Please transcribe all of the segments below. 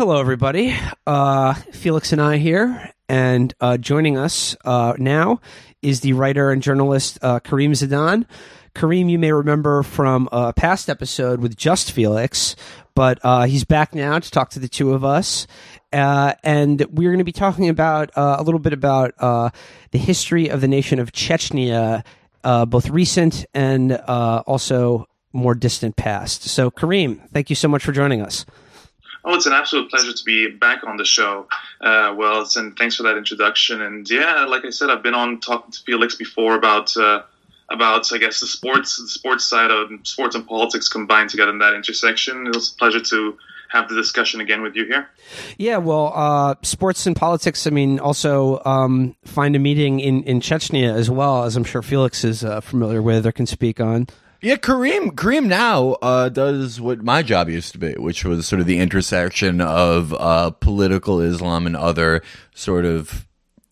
Hello, everybody. Felix and I here, and joining us now is the writer and journalist Kareem Zidan. Kareem, you may remember from a past episode with Just Felix, but he's back now to talk to the two of us. And we're going to be talking about a little bit about the history of the nation of Chechnya, both recent and also more distant past. So, Kareem, thank you so much for joining us. Oh, it's an absolute pleasure to be back on the show. And thanks for that introduction. And yeah, like I said, I've been on talking to Felix before about I guess the sports side of sports and politics combined together in that intersection. It was a pleasure to have the discussion again with you here. Yeah, well, sports and politics, I mean, also find a meeting in Chechnya as well, as I'm sure Felix is familiar with or can speak on. Yeah, Kareem now does what my job used to be, which was sort of the intersection of political Islam and other sort of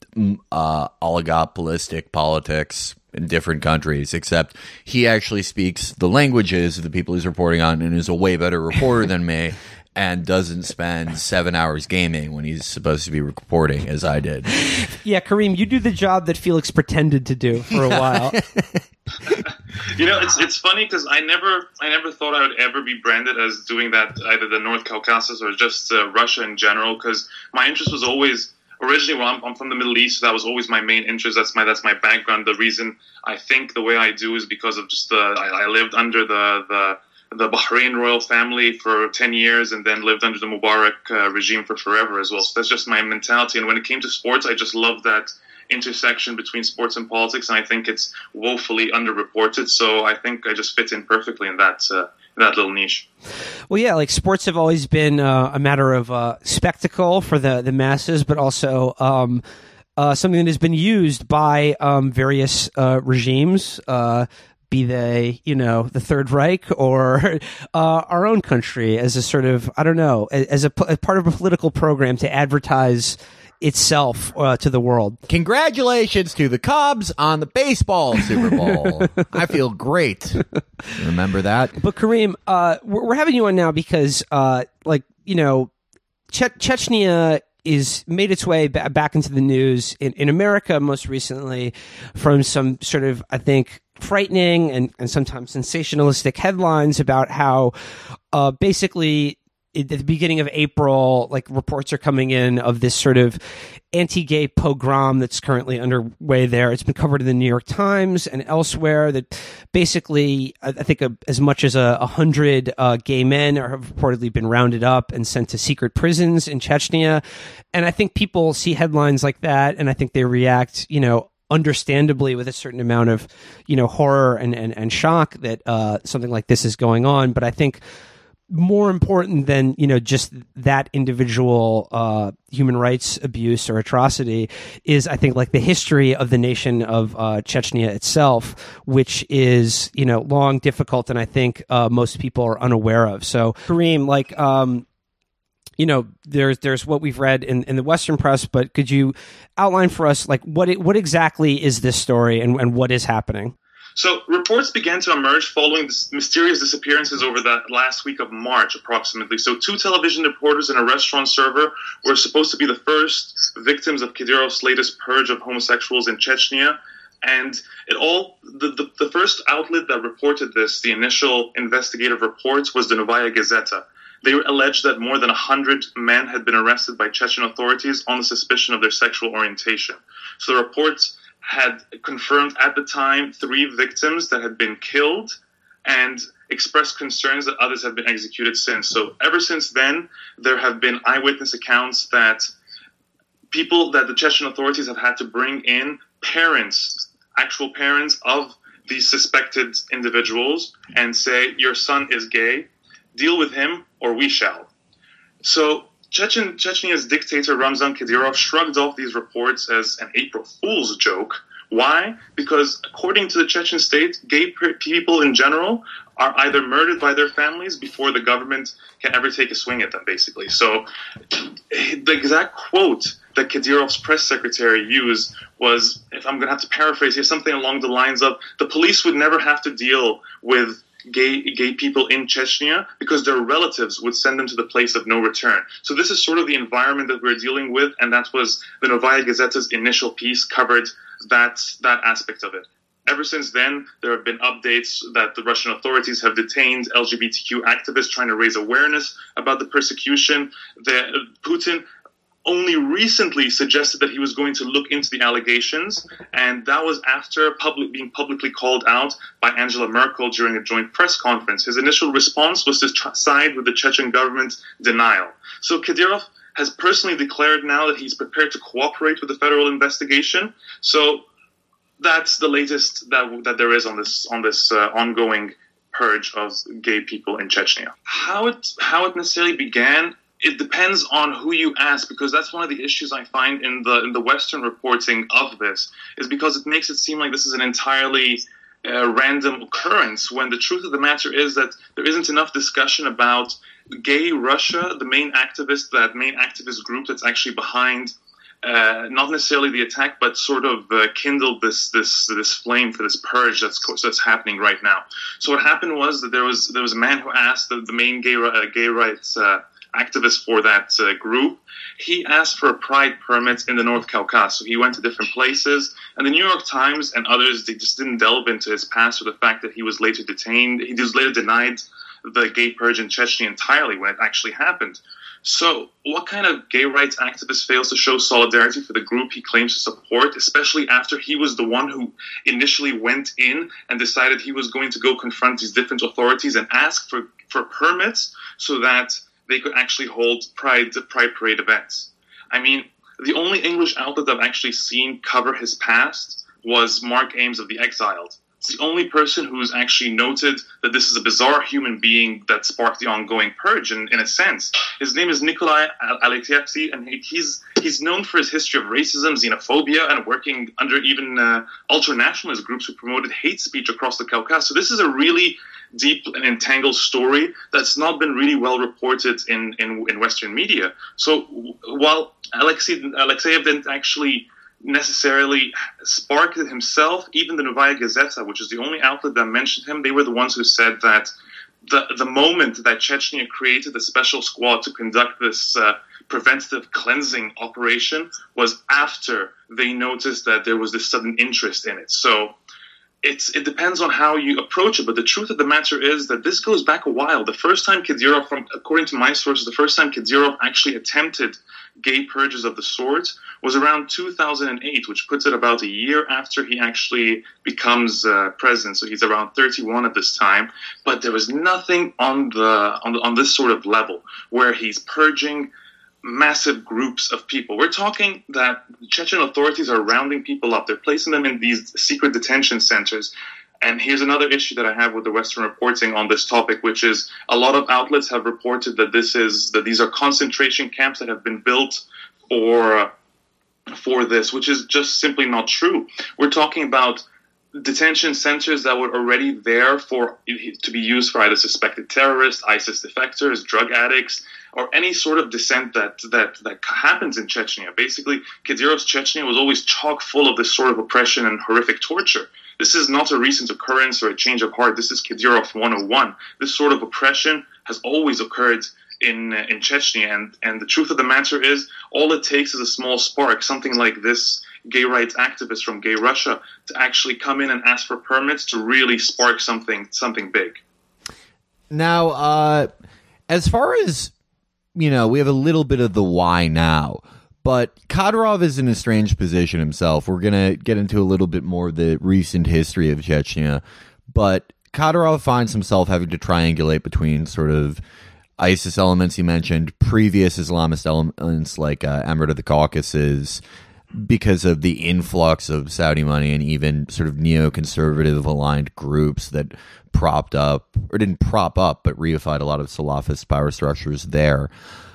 oligopolistic politics in different countries, except he actually speaks the languages of the people he's reporting on and is a way better reporter than me and doesn't spend 7 hours gaming when he's supposed to be reporting, as I did. Yeah, Kareem, you do the job that Felix pretended to do for a while. You know, it's funny because I never thought I would ever be branded as doing that, either the North Caucasus or just Russia in general, because my interest was always originally, well, I'm from the Middle East, so that was always my main interest. That's my background. The reason I think the way I do is because of just I lived under the Bahrain royal family for 10 years and then lived under the Mubarak regime for forever as well. So that's just my mentality. And when it came to sports, I just loved that intersection between sports and politics, and I think it's woefully underreported. So I think I just fit in perfectly in that little niche. Well, yeah, like sports have always been a matter of spectacle for the masses, but also something that has been used by various regimes, be they, the Third Reich or our own country, as a sort of, I don't know, as part of a political program to advertise itself to the world. Congratulations to the Cubs on the baseball Super Bowl. I feel great. Remember that? But Kareem, we're having you on now because, Chechnya is made its way back into the news in America most recently from some sort of, I think, frightening and sometimes sensationalistic headlines about how basically at the beginning of April, like reports are coming in of this sort of anti-gay pogrom that's currently underway there. It's been covered in the New York Times and elsewhere that basically, I think as much as 100 gay men have reportedly been rounded up and sent to secret prisons in Chechnya. And I think people see headlines like that and I think they react, understandably with a certain amount of, horror and shock that something like this is going on. But I think more important than, just that individual human rights abuse or atrocity is, I think, like the history of the nation of Chechnya itself, which is, long, difficult, and I think most people are unaware of. So, Kareem, there's what we've read in the Western press, but could you outline for us, like, what exactly is this story and what is happening? So reports began to emerge following the mysterious disappearances over the last week of March, approximately. So 2 television reporters and a restaurant server were supposed to be the first victims of Kadyrov's latest purge of homosexuals in Chechnya. And the first outlet that reported this, the initial investigative reports, was the Novaya Gazeta. They alleged that more than 100 men had been arrested by Chechen authorities on the suspicion of their sexual orientation. So the reports had confirmed at the time 3 victims that had been killed and expressed concerns that others have been executed since. So ever since then, there have been eyewitness accounts that the Chechen authorities have had to bring in actual parents of these suspected individuals and say, your son is gay, deal with him or we shall. So Chechnya's dictator Ramzan Kadyrov shrugged off these reports as an April Fool's joke. Why? Because according to the Chechen state, gay people in general are either murdered by their families before the government can ever take a swing at them, basically. So the exact quote that Kadyrov's press secretary used was, if I'm going to have to paraphrase here, something along the lines of, the police would never have to deal with gay people in Chechnya because their relatives would send them to the place of no return. So this is sort of the environment that we're dealing with, and that was the Novaya Gazeta's initial piece covered that aspect of it. Ever since then, there have been updates that the Russian authorities have detained LGBTQ activists trying to raise awareness about the persecution. Putin only recently suggested that he was going to look into the allegations, and that was after being publicly called out by Angela Merkel during a joint press conference. His initial response was to side with the Chechen government's denial. So Kadyrov has personally declared now that he's prepared to cooperate with the federal investigation. So that's the latest that there is on this ongoing purge of gay people in Chechnya. How it necessarily began, it depends on who you ask, because that's one of the issues I find in the Western reporting of this, is because it makes it seem like this is an entirely random occurrence, when the truth of the matter is that there isn't enough discussion about Gay Russia, the main activist group that's actually behind not necessarily the attack, but sort of kindled this flame for this purge that's happening right now. So what happened was that there was a man who asked the main gay rights activist for that group. He asked for a pride permit in the North Caucasus. So he went to different places, and the New York Times and others, they just didn't delve into his past or the fact that he was later detained. He was later denied the gay purge in Chechnya entirely when it actually happened. So what kind of gay rights activist fails to show solidarity for the group he claims to support, especially after he was the one who initially went in and decided he was going to go confront these different authorities and ask for permits so that they could actually hold pride parade events? I mean, the only English outlet I've actually seen cover his past was Mark Ames of The Exiled. It's the only person who's actually noted that this is a bizarre human being that sparked the ongoing purge, in a sense. His name is Nikolai Alexeyevsky, and he's known for his history of racism, xenophobia, and working under even ultra-nationalist groups who promoted hate speech across the Caucasus. So this is a really deep and entangled story that's not been really well reported in Western media. So while Alexeyev didn't actually necessarily sparked it himself, even the Novaya Gazeta, which is the only outlet that mentioned him, they were the ones who said that the moment that Chechnya created a special squad to conduct this preventative cleansing operation was after they noticed that there was this sudden interest in it. So it depends on how you approach it, but the truth of the matter is that this goes back a while. The first time Kadyrov, according to my sources, the first time Kadyrov actually attempted gay purges of the sort was around 2008, which puts it about a year after he actually becomes president. So he's around 31 at this time. But there was nothing on this sort of level where he's purging massive groups of people. We're talking that Chechen authorities are rounding people up. They're placing them in these secret detention centers. And here's another issue that I have with the Western reporting on this topic, which is a lot of outlets have reported that these are concentration camps that have been built for this, which is just simply not true. We're talking about detention centers that were already there to be used for either suspected terrorists, ISIS defectors, drug addicts, or any sort of dissent that happens in Chechnya. Basically, Kadyrov's Chechnya was always chock full of this sort of oppression and horrific torture. This is not a recent occurrence or a change of heart. This is Kadyrov 101. This sort of oppression has always occurred in Chechnya, and the truth of the matter is, all it takes is a small spark, something like this gay rights activist from Gay Russia, to actually come in and ask for permits to really spark something big. Now, as far as, we have a little bit of the why now, but Kadyrov is in a strange position himself. We're going to get into a little bit more of the recent history of Chechnya, but Kadyrov finds himself having to triangulate between sort of ISIS elements he mentioned, previous Islamist elements like Emirate of the Caucasus, because of the influx of Saudi money and even sort of neoconservative aligned groups that propped up, or didn't prop up, but reified a lot of Salafist power structures there.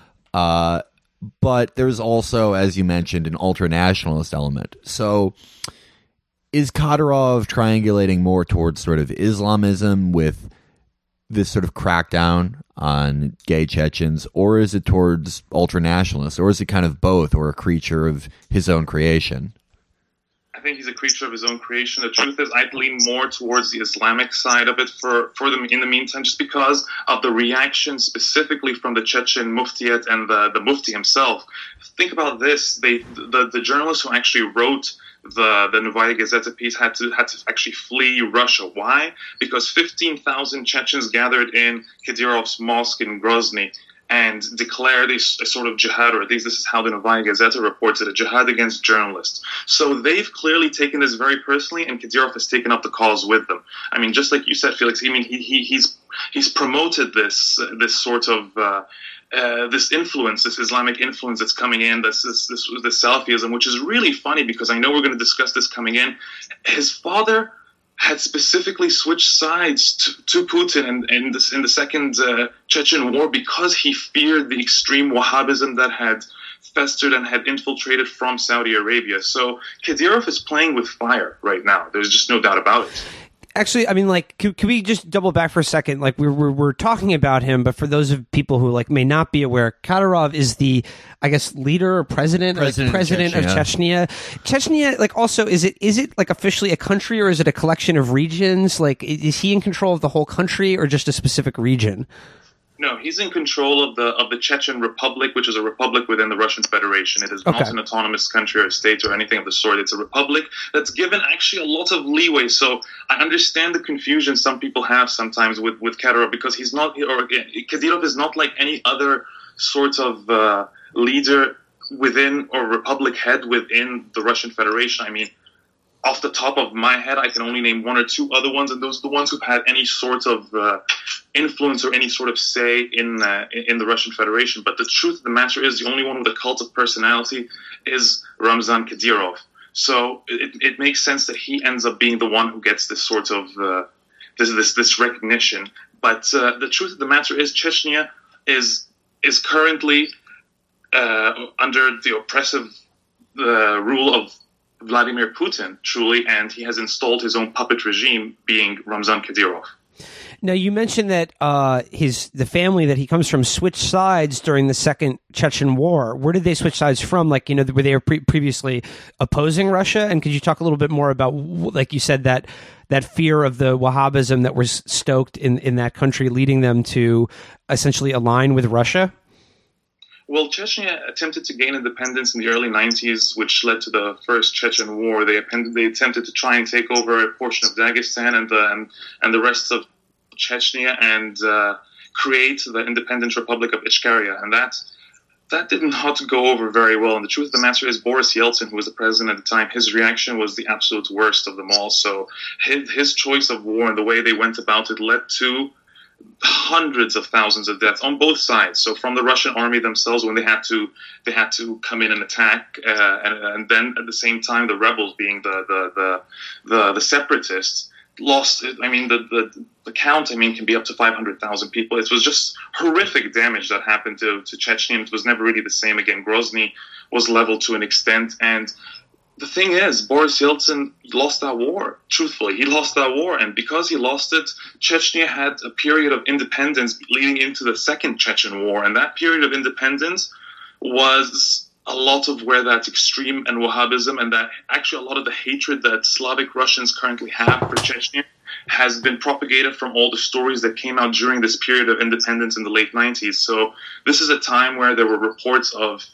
But there's also, as you mentioned, an ultra-nationalist element. So is Kadyrov triangulating more towards sort of Islamism with this sort of crackdown on gay Chechens, or is it towards ultra-nationalists, or is it kind of both, or a creature of his own creation? I think he's a creature of his own creation. The truth is, I'd lean more towards the Islamic side of it for them in the meantime, just because of the reaction specifically from the Chechen Muftiyat and the Mufti himself. Think about this: the journalist who actually wrote the Novaya Gazeta piece had to actually flee Russia. Why? Because 15,000 Chechens gathered in Kadyrov's mosque in Grozny and declared a sort of jihad, or at least this is how the Novaya Gazeta reports it, a jihad against journalists. So they've clearly taken this very personally, and Kadyrov has taken up the cause with them. I mean, just like you said, Felix, I mean, he's promoted this sort of this influence, this Islamic influence that's coming in, this Salafism, which is really funny because I know we're going to discuss this coming in. His father had specifically switched sides to Putin in the second Chechen war because he feared the extreme Wahhabism that had festered and had infiltrated from Saudi Arabia. So Kadyrov is playing with fire right now. There's just no doubt about it. Actually, I mean, like, can we just double back for a second? Like, we're talking about him, but for those of people who like may not be aware, Kadyrov is the, I guess, leader or president of Chechnya. Chechnya, like, also is it like officially a country, or is it a collection of regions? Like, is he in control of the whole country or just a specific region? No, he's in control of the Chechen Republic, which is a republic within the Russian Federation. It is not an autonomous country or state or anything of the sort. It's a republic that's given actually a lot of leeway. So I understand the confusion some people have sometimes with Kadyrov, because he's not, or Kadyrov is not like any other sort of leader within, or republic head within the Russian Federation. I mean, off the top of my head, I can only name one or two other ones, and those are the ones who've had any sort of influence or any sort of say in the Russian Federation. But the truth of the matter is, the only one with a cult of personality is Ramzan Kadyrov. So it makes sense that he ends up being the one who gets this sort of this recognition. But the truth of the matter is, Chechnya is currently under the oppressive rule of Vladimir Putin, truly, and he has installed his own puppet regime, being Ramzan Kadyrov. Now, you mentioned that the family that he comes from switched sides during the Second Chechen War. Where did they switch sides from? Like, you know, were they previously opposing Russia? And could you talk a little bit more about, like you said, that fear of the Wahhabism that was stoked in that country, leading them to essentially align with Russia? Well, Chechnya attempted to gain independence in the early 90s, which led to the First Chechen War. They attempted to try and take over a portion of Dagestan and the rest of Chechnya and create the independent Republic of Ichkeria. And that did not go over very well. And the truth of the matter is, Boris Yeltsin, who was the president at the time, his reaction was the absolute worst of them all. So his choice of war and the way they went about it led to hundreds of thousands of deaths on both sides. So from the Russian army themselves, when they had to come in and attack, and then at the same time the rebels, being the separatists, lost. I mean, the count, I mean, can be up to 500,000 people. It was just horrific damage that happened to Chechnya. It was never really the same again. Grozny was leveled to an extent, and the thing is, Boris Yeltsin lost that war. Truthfully, he lost that war, and because he lost it, Chechnya had a period of independence leading into the Second Chechen War, and that period of independence was a lot of where that extreme and Wahhabism and that actually a lot of the hatred that Slavic Russians currently have for Chechnya has been propagated from all the stories that came out during this period of independence in the late 90s. So this is a time where there were reports of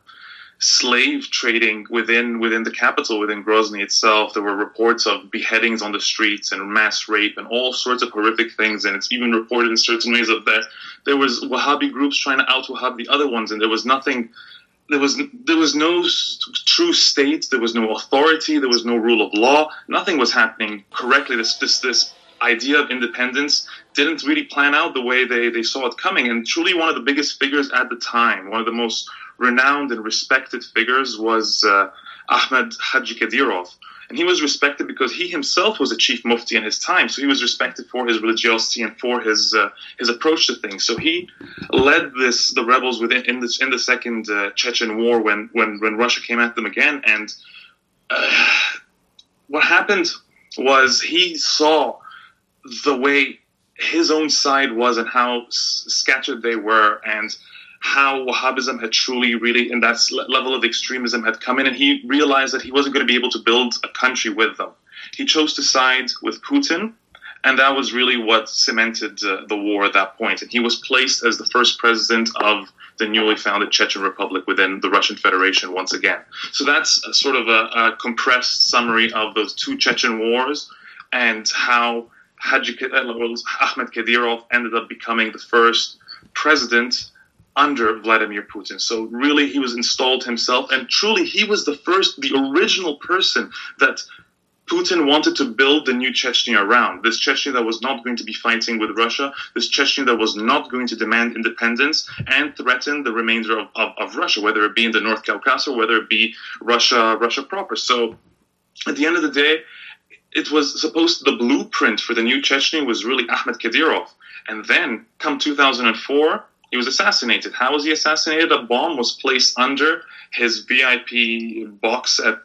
slave trading within the capital, within Grozny itself. There were reports of beheadings on the streets and mass rape and all sorts of horrific things. And it's even reported in certain ways of that there was Wahhabi groups trying to out-Wahhab the other ones, and there was nothing. There was no true state. There was no authority. There was no rule of law. Nothing was happening correctly. This idea of independence didn't really plan out the way they saw it coming. And truly, one of the biggest figures at the time, one of the most renowned and respected figures, was Ahmed Haji Kadyrov. And he was respected because he himself was a chief mufti in his time. So he was respected for his religiosity and for his approach to things. So he led the rebels in the Second Chechen War when Russia came at them again. And what happened was he saw the way his own side was and how scattered they were, and how Wahhabism had truly, really, in that level of extremism had come in, and he realized that he wasn't going to be able to build a country with them. He chose to side with Putin, and that was really what cemented the war at that point. And he was placed as the first president of the newly founded Chechen Republic within the Russian Federation once again. So that's sort of a compressed summary of those two Chechen wars and how Ahmed Kadyrov ended up becoming the first president under Vladimir Putin. So really he was installed himself, and truly he was the original person that Putin wanted to build the new Chechnya around. This Chechnya that was not going to be fighting with Russia, this Chechnya that was not going to demand independence and threaten the remainder of Russia, whether it be in the North Caucasus or whether it be Russia proper. So at the end of the day, it was the blueprint for the new Chechnya was really Ahmed Kadyrov. And then come 2004, he was assassinated. How was he assassinated? A bomb was placed under his VIP box at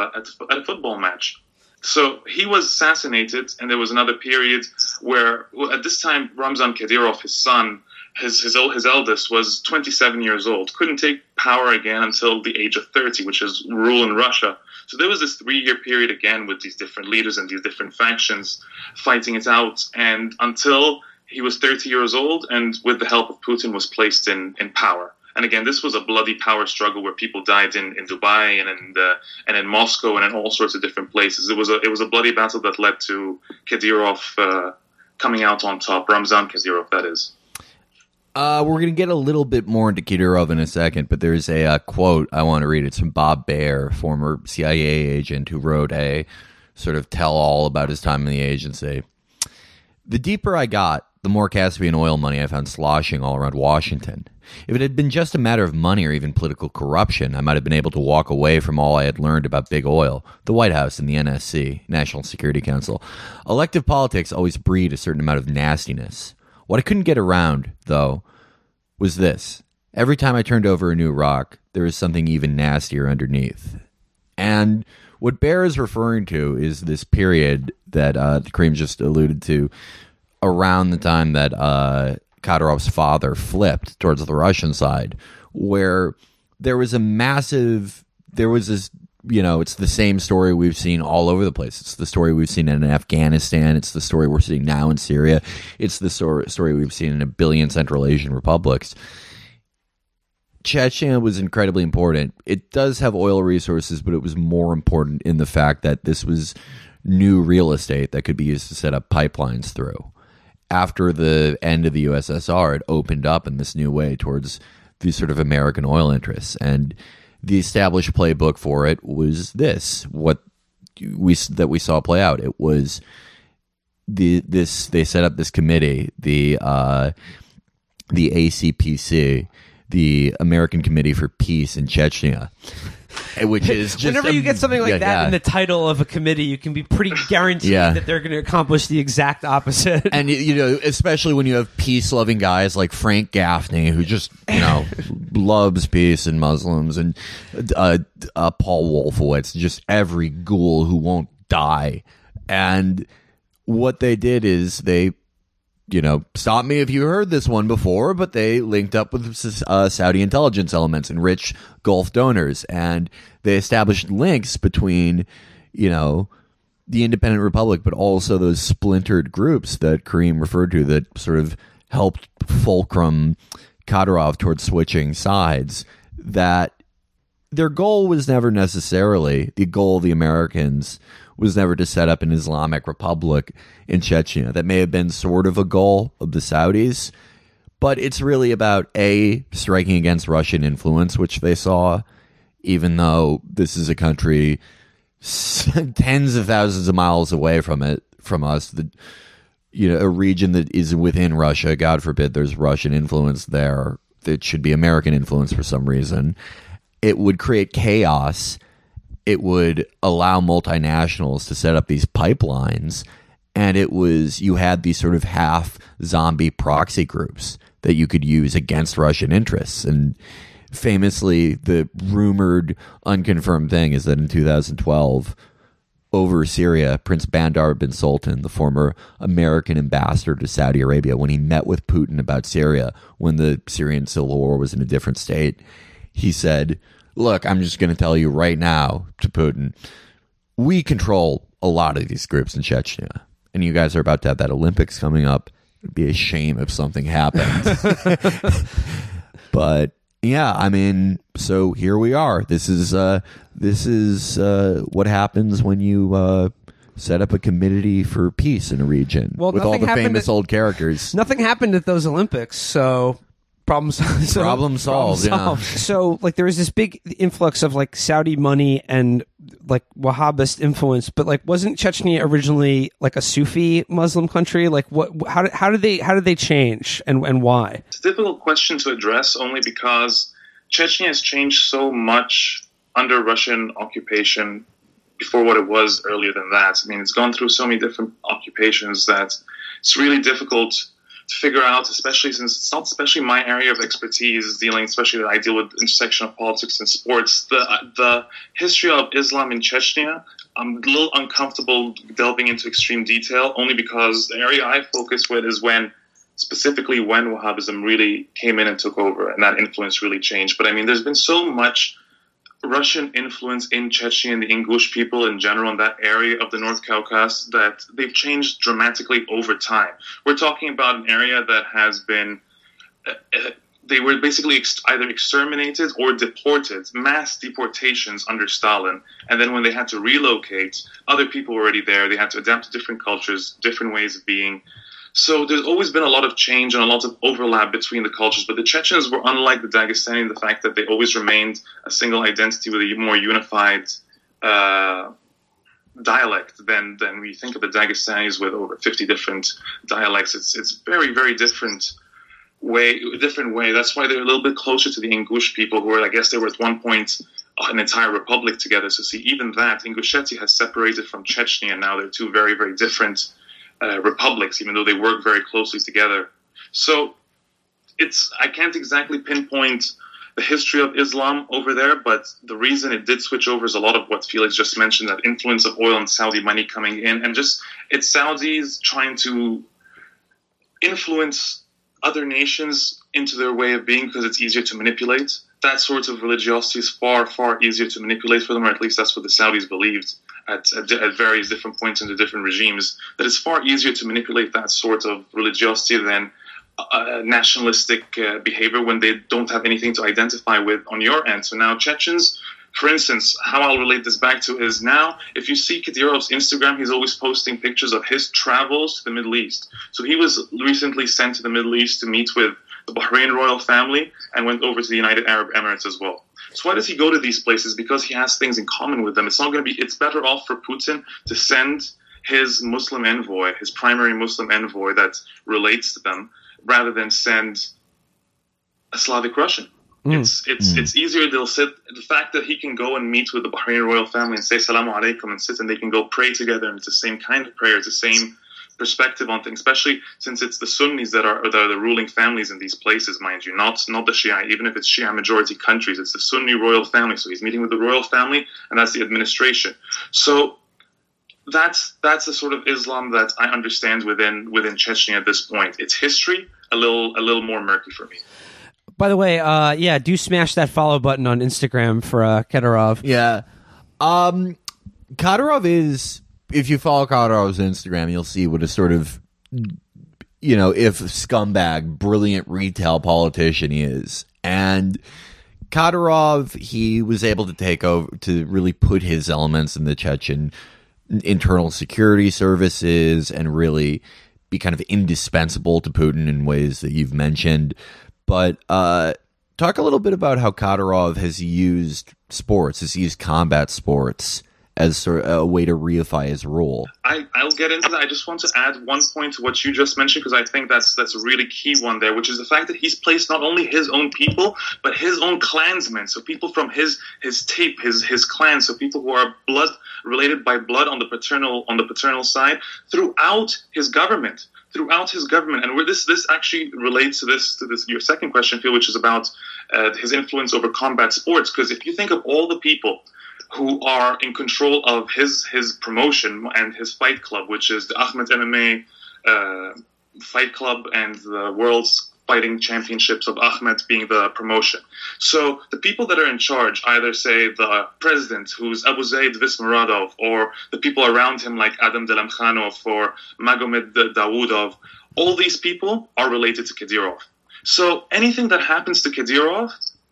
a football match. So he was assassinated, and there was another period where, at this time, Ramzan Kadyrov, his son, his eldest, was 27 years old, couldn't take power again until the age of 30, which is rule in Russia. So there was this 3-year period again with these different leaders and these different factions fighting it out, and until he was 30 years old, and with the help of Putin, was placed in power. And again, this was a bloody power struggle where people died in Dubai and in Moscow and in all sorts of different places. It was a bloody battle that led to Kadyrov coming out on top. Ramzan Kadyrov, that is. We're going to get a little bit more into Kadyrov in a second, but there's a quote I want to read. It's from Bob Baer, former CIA agent who wrote a sort of tell-all about his time in the agency. The deeper I got, the more Caspian oil money I found sloshing all around Washington. If it had been just a matter of money or even political corruption, I might have been able to walk away from all I had learned about big oil, the White House, and the NSC, National Security Council. Elective politics always breed a certain amount of nastiness. What I couldn't get around, though, was this. Every time I turned over a new rock, there was something even nastier underneath. And what Baer is referring to is this period that Karim just alluded to, around the time that Kadyrov's father flipped towards the Russian side, where there was this, it's the same story we've seen all over the place. It's the story we've seen in Afghanistan. It's the story we're seeing now in Syria. It's the story we've seen in a billion Central Asian republics. Chechnya was incredibly important. It does have oil resources, but it was more important in the fact that this was new real estate that could be used to set up pipelines through. After the end of the USSR, it opened up in this new way towards these sort of American oil interests. And the established playbook for it was this, what we saw play out. It was they set up this committee, the ACPC, the American Committee for Peace in Chechnya, which is just whenever you get something like that in the title of a committee, you can be pretty guaranteed that they're going to accomplish the exact opposite. And especially when you have peace-loving guys like Frank Gaffney, who just loves peace and Muslims, and Paul Wolfowitz, just every ghoul who won't die. And what they did is they, stop me if you heard this one before, but they linked up with Saudi intelligence elements and rich Gulf donors, and they established links between, the independent republic, but also those splintered groups that Karim referred to that sort of helped fulcrum Kadyrov towards switching sides. That their goal was never necessarily, the goal of the Americans was never to set up an Islamic Republic in Chechnya. That may have been sort of a goal of the Saudis, but it's really about, A, striking against Russian influence, which they saw, even though this is a country tens of thousands of miles away from us, a region that is within Russia. God forbid there's Russian influence there. It should be American influence for some reason. It would create chaos. It would allow multinationals to set up these pipelines, and you had these sort of half zombie proxy groups that you could use against Russian interests. And famously, the rumored, unconfirmed thing is that in 2012, over Syria, Prince Bandar bin Sultan, the former American ambassador to Saudi Arabia, when he met with Putin about Syria, when the Syrian civil war was in a different state, he said, look, I'm just going to tell you right now to Putin, we control a lot of these groups in Chechnya, and you guys are about to have that Olympics coming up. It'd be a shame if something happened. But yeah, I mean, so here we are. This is what happens when you set up a committee for peace in a region with all the famous old characters. Nothing happened at those Olympics, so problem solved. Yeah. So, like, there was this big influx of like Saudi money and like Wahhabist influence, but like, wasn't Chechnya originally like a Sufi Muslim country? Like, what? How did they change, and why? It's a difficult question to address, only because Chechnya has changed so much under Russian occupation before what it was earlier than that. I mean, it's gone through so many different occupations that it's really difficult to figure out, especially since it's not especially my area of expertise, especially that I deal with intersection of politics and sports. The history of Islam in Chechnya, I'm a little uncomfortable delving into extreme detail, only because the area I focus with is specifically when Wahhabism really came in and took over, and that influence really changed. But I mean, there's been so much Russian influence in Chechnya and the Ingush people in general in that area of the North Caucasus that they've changed dramatically over time. We're talking about an area that has been, they were basically either exterminated or deported, mass deportations under Stalin. And then when they had to relocate, other people were already there. They had to adapt to different cultures, different ways of being. So there's always been a lot of change and a lot of overlap between the cultures. But the Chechens were unlike the Dagestani in the fact that they always remained a single identity with a more unified dialect than we think of the Dagestanis with over 50 different dialects. It's very, very different way. That's why they're a little bit closer to the Ingush people, who I guess they were at one point an entire republic together. So see, even that, Ingushetia has separated from Chechnya, and now they're two very, very different republics, even though they work very closely together. So I can't exactly pinpoint the history of Islam over there, but the reason it did switch over is a lot of what Felix just mentioned, that influence of oil and Saudi money coming in, and just it's Saudis trying to influence other nations into their way of being because it's easier to manipulate. That sort of religiosity is far, far easier to manipulate for them, or at least that's what the Saudis believed at various different points in the different regimes, that it's far easier to manipulate that sort of religiosity than nationalistic behavior when they don't have anything to identify with on your end. So now Chechens, for instance, how I'll relate this back to is now, if you see Kadyrov's Instagram, he's always posting pictures of his travels to the Middle East. So he was recently sent to the Middle East to meet with the Bahrain royal family and went over to the United Arab Emirates as well. So why does he go to these places? Because he has things in common with them. It's better off for Putin to send his Muslim envoy, his primary Muslim envoy that relates to them, rather than send a Slavic Russian. It's easier. They'll sit. The fact that he can go and meet with the Bahrain royal family and say Salamu Alaikum and sit, and they can go pray together, and it's the same kind of prayer, it's the same perspective on things, especially since it's the Sunnis that are the ruling families in these places, mind you, not the Shia. Even if it's Shia majority countries, it's the Sunni royal family. So he's meeting with the royal family, and that's the administration. So that's the sort of Islam that I understand within Chechnya at this point. Its history a little more murky for me. By the way, do smash that follow button on Instagram for Kadyrov. Yeah, Kadyrov is. If you follow Kadyrov's Instagram, you'll see what a sort of, if scumbag, brilliant retail politician he is. And Kadyrov, he was able to take over, to really put his elements in the Chechen internal security services and really be kind of indispensable to Putin in ways that you've mentioned. But talk a little bit about how Kadyrov has used combat sports as sort of a way to reify his role. I'll get into that. I just want to add one point to what you just mentioned, because I think that's a really key one there, which is the fact that he's placed not only his own people, but his own clansmen. So people from his tape, his clan, so people who are related by blood on the paternal side, throughout his government. And where this actually relates to this your second question, Phil, which is about his influence over combat sports. Because if you think of all the people who are in control of his promotion and his fight club, which is the Ahmed MMA fight club and the World's Fighting Championships of Ahmed being the promotion. So the people that are in charge, either say the president, who's Abu Zaid Vismuradov, or the people around him like Adam Delamkhanov or Magomed Dawoodov, all these people are related to Kadyrov. So anything that happens to Kadyrov,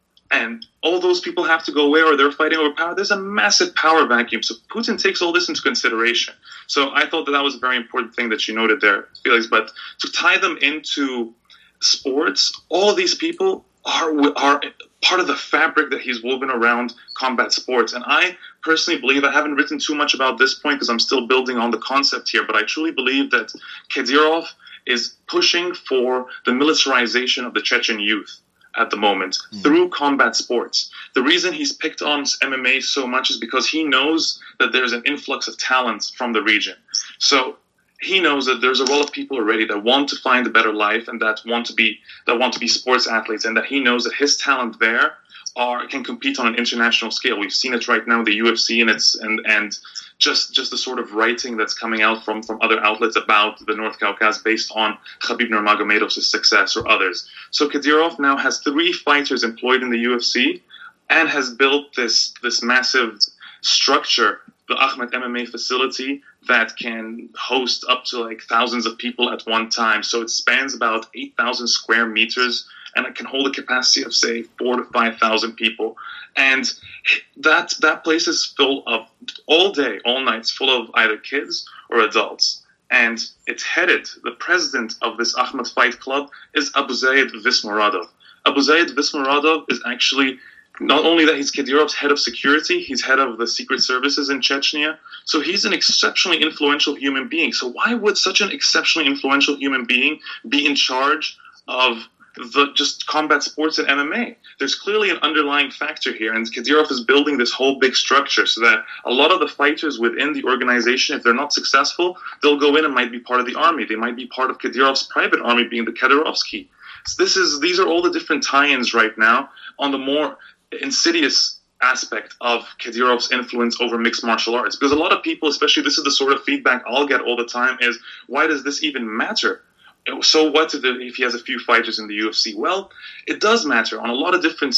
and all those people have to go away or they're fighting over power, there's a massive power vacuum. So Putin takes all this into consideration. So I thought that was a very important thing that you noted there, Felix. But to tie them into sports, all these people are part of the fabric that he's woven around combat sports. And I personally believe, I haven't written too much about this point because I'm still building on the concept here, but I truly believe that Kadyrov is pushing for the militarization of the Chechen youth at the moment through combat sports. The reason he's picked on MMA so much is because he knows that there's an influx of talent from the region. So he knows that there's a lot of people already that want to find a better life and that want to be sports athletes, and that he knows that his talent there can compete on an international scale. We've seen it right now in the UFC, and just the sort of writing that's coming out from other outlets about the North Caucasus based on Khabib Nurmagomedov's success or others. So Kadyrov now has 3 fighters employed in the UFC and has built this massive structure, the Ahmed MMA facility, that can host up to like thousands of people at one time. So it spans about 8,000 square meters, and it can hold a capacity of, say, 4,000 to 5,000 people. And that place is full of, all day, all night, it's full of either kids or adults. And it's headed, the president of this Ahmed Fight Club is Abu Zaid Vismuradov. Abu Zaid Vismuradov is actually, not only that he's Kadyrov's head of security, he's head of the secret services in Chechnya. So he's an exceptionally influential human being. So why would such an exceptionally influential human being be in charge of the just combat sports and MMA? There's clearly an underlying factor here, and Kadyrov is building this whole big structure so that a lot of the fighters within the organization, if they're not successful, they'll go in and might be part of the army. They might be part of Kadyrov's private army, being the Kadyrovsky. So these are all the different tie-ins right now on the more insidious aspect of Kadyrov's influence over mixed martial arts. Because a lot of people, especially this is the sort of feedback I'll get all the time, is why does this even matter? So what if he has a few fighters in the UFC? Well, it does matter on a lot of different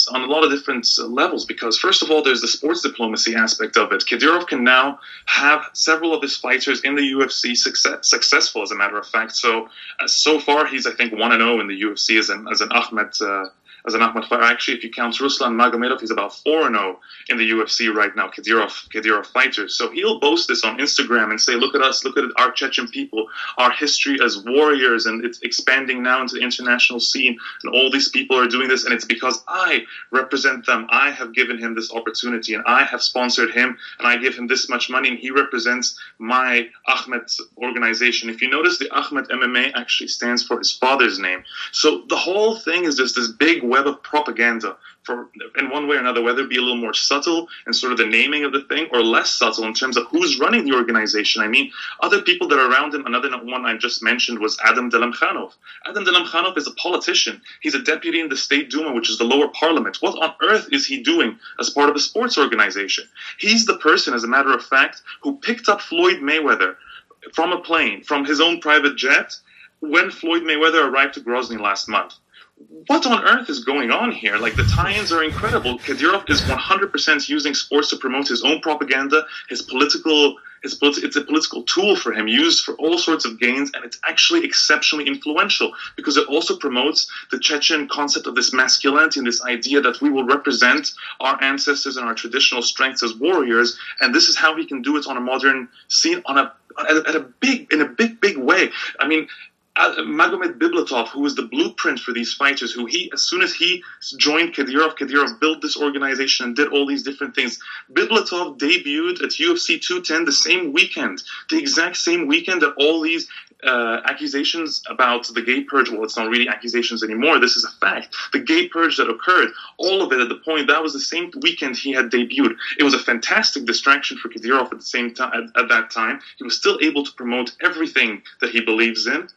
levels, because first of all, there's the sports diplomacy aspect of it. Kadyrov can now have several of his fighters in the UFC successful, as a matter of fact. So far, he's I think 1-0 in the UFC as an Ahmed fighter. Actually, if you count Ruslan Magomedov, he's about 4-0 in the UFC right now, Kadyrov fighters. So he'll boast this on Instagram and say, look at us, look at our Chechen people, our history as warriors, and it's expanding now into the international scene, and all these people are doing this, and it's because I represent them. I have given him this opportunity, and I have sponsored him, and I give him this much money, and he represents my Ahmed organization. If you notice, the Ahmed MMA actually stands for his father's name. So the whole thing is just this big web of propaganda, for in one way or another, whether it be a little more subtle in sort of the naming of the thing, or less subtle in terms of who's running the organization. I mean, other people that are around him, another one I just mentioned was Adam Delamkhanov. Adam Delamkhanov is a politician. He's a deputy in the State Duma, which is the lower parliament. What on earth is he doing as part of a sports organization? He's the person, as a matter of fact, who picked up Floyd Mayweather from a plane, from his own private jet, when Floyd Mayweather arrived to Grozny last month. What on earth is going on here? Like, the tie-ins are incredible. Kadyrov is 100% using sports to promote his own propaganda, it's a political tool for him, used for all sorts of gains, and it's actually exceptionally influential because it also promotes the Chechen concept of this masculinity and this idea that we will represent our ancestors and our traditional strengths as warriors, and this is how he can do it on a modern scene, in a big way. I mean, Magomed Biblatov, who was the blueprint for these fighters, as soon as he joined Kadyrov built this organization and did all these different things. Biblatov debuted at UFC 210 the same weekend, the exact same weekend that all these accusations about the gay purge, well, it's not really accusations anymore, this is a fact. The gay purge that occurred, all of it at the point, that was the same weekend he had debuted. It was a fantastic distraction for Kadyrov at the same time. At that time, he was still able to promote everything that he believes in.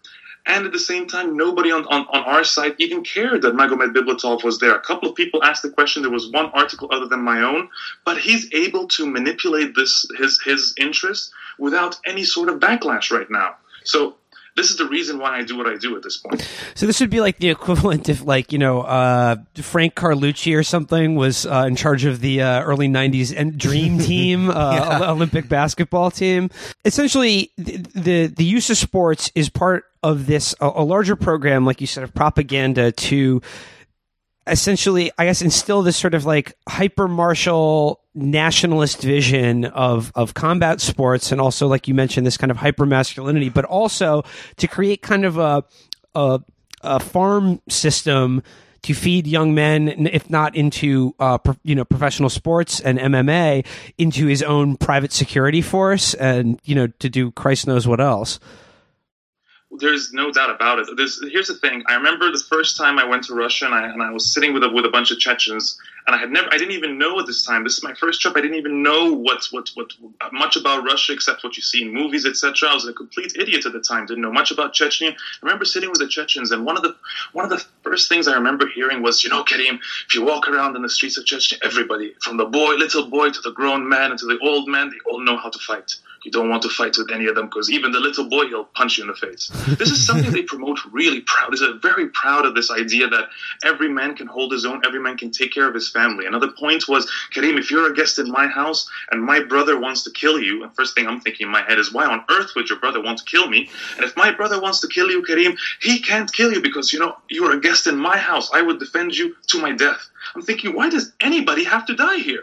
And at the same time, nobody on our side even cared that Magomed Biblatov was there. A couple of people asked the question. There was one article other than my own, but he's able to manipulate his interest without any sort of backlash right now. So this is the reason why I do what I do at this point. So this would be like the equivalent if, like, Frank Carlucci or something was in charge of the early 90s and Dream Team, Olympic basketball team. Essentially, the use of sports is part of this, a larger program, like you said, of propaganda to essentially, I guess, instill this sort of like hyper-martial nationalist vision of combat sports, and also, like you mentioned, this kind of hyper-masculinity, but also to create kind of a farm system to feed young men, if not into professional sports and MMA, into his own private security force, and to do Christ knows what else. There's no doubt about it. Here's the thing. I remember the first time I went to Russia, and I was sitting with a bunch of Chechens, and I didn't even know at this time. This is my first trip. I didn't even know what much about Russia except what you see in movies, etc. I was a complete idiot at the time. Didn't know much about Chechnya. I remember sitting with the Chechens, and one of the first things I remember hearing was, Karim, if you walk around in the streets of Chechnya, everybody, from the little boy to the grown man and to the old man, they all know how to fight. You don't want to fight with any of them, because even the little boy, he'll punch you in the face. This is something they promote really proud. They're very proud of this idea that every man can hold his own, every man can take care of his family. Another point was, Karim, if you're a guest in my house and my brother wants to kill you, the first thing I'm thinking in my head is, why on earth would your brother want to kill me? And if my brother wants to kill you, Karim, he can't kill you because, you're a guest in my house. I would defend you to my death. I'm thinking, why does anybody have to die here?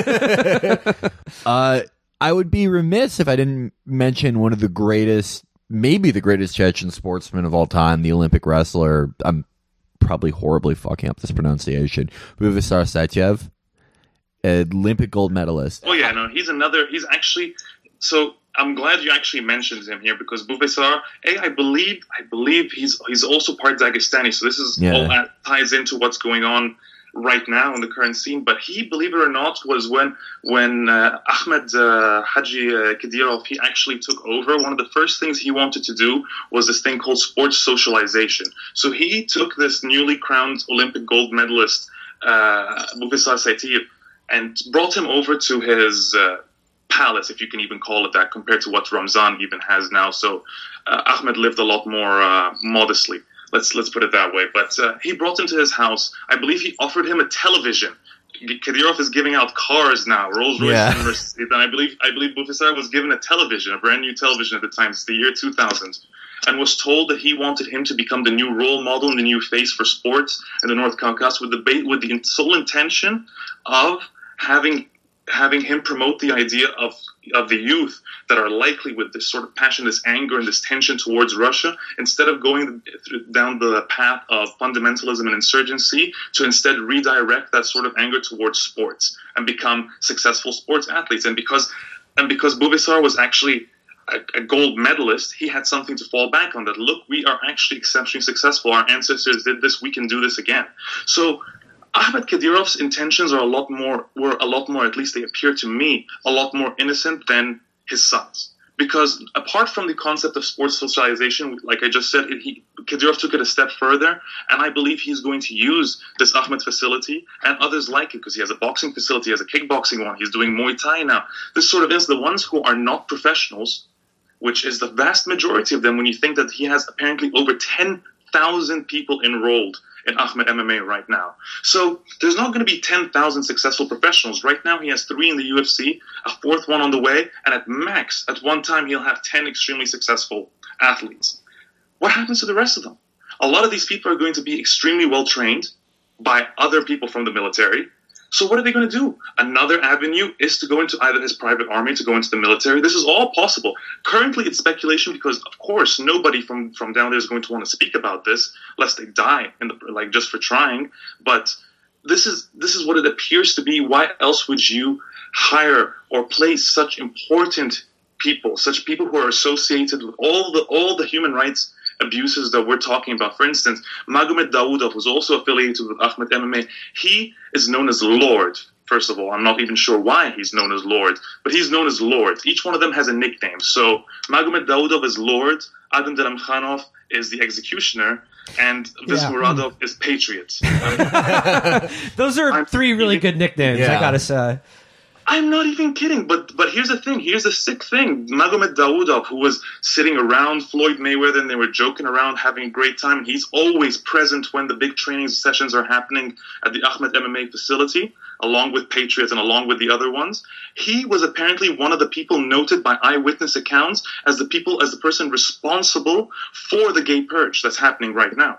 I would be remiss if I didn't mention one of the greatest, maybe the greatest Chechen sportsman of all time, the Olympic wrestler. I'm probably horribly fucking up this pronunciation. Buvasar Saityev, Olympic gold medalist. Oh yeah, no, he's actually. So I'm glad you actually mentioned him here, because Buvasar, I believe he's also part Dagestani. So this is all that ties into what's going on right now in the current scene. But he, believe it or not, was when Ahmed Haji Kadyrov, he actually took over. One of the first things he wanted to do was this thing called sports socialization. So he took this newly crowned Olympic gold medalist, Buvasar Saityev, and brought him over to his palace, if you can even call it that, compared to what Ramzan even has now. So Ahmed lived a lot more modestly. Let's put it that way. But he brought him to his house. I believe he offered him a television. Kadyrov is giving out cars now, Rolls Royce and Mercedes. And I believe Buvasar was given a television, a brand new television at the time. It's the year 2000, and was told that he wanted him to become the new role model and the new face for sports in the North Caucasus, with the sole intention of having him promote the idea of the youth that are likely with this sort of passion, this anger, and this tension towards Russia, instead of going down the path of fundamentalism and insurgency, to instead redirect that sort of anger towards sports and become successful sports athletes. And because Buvasar was actually a gold medalist, he had something to fall back on, that, look, we are actually exceptionally successful. Our ancestors did this. We can do this again. So Ahmed Kadyrov's intentions were a lot more, at least they appear to me, a lot more innocent than his son's. Because apart from the concept of sports socialization, like I just said, Kadyrov took it a step further, and I believe he's going to use this Ahmed facility and others like it, because he has a boxing facility, he has a kickboxing one, he's doing Muay Thai now. This sort of is the ones who are not professionals, which is the vast majority of them, when you think that he has apparently over 10,000 people enrolled in Ahmed MMA right now. So there's not going to be 10,000 successful professionals. Right now he has 3 in the UFC, a 4th one on the way, and at max, at one time, he'll have 10 extremely successful athletes. What happens to the rest of them? A lot of these people are going to be extremely well trained by other people from the military. So what are they going to do? Another avenue is to go into either his private army, to go into the military. This is all possible. Currently, it's speculation because, of course, nobody from down there is going to want to speak about this, lest they die just for trying. But this is what it appears to be. Why else would you hire or place such important people, such people who are associated with all the human rights abuses that we're talking about? For instance, Magomed Daoudov was also affiliated with Ahmed MMA. He is known as Lord. First of all, I'm not even sure why he's known as Lord, but he's known as Lord. Each one of them has a nickname. So Magomed Daoudov is Lord, Adem Daramkhanov is the executioner, and Vismuradov is Patriot. Those are three really good nicknames, I gotta say. I'm not even kidding, but here's the thing. Here's the sick thing. Magomed Daudov, who was sitting around Floyd Mayweather and they were joking around, having a great time. He's always present when the big training sessions are happening at the Ahmed MMA facility, along with Patriots and along with the other ones. He was apparently one of the people noted by eyewitness accounts as the person responsible for the gay purge that's happening right now.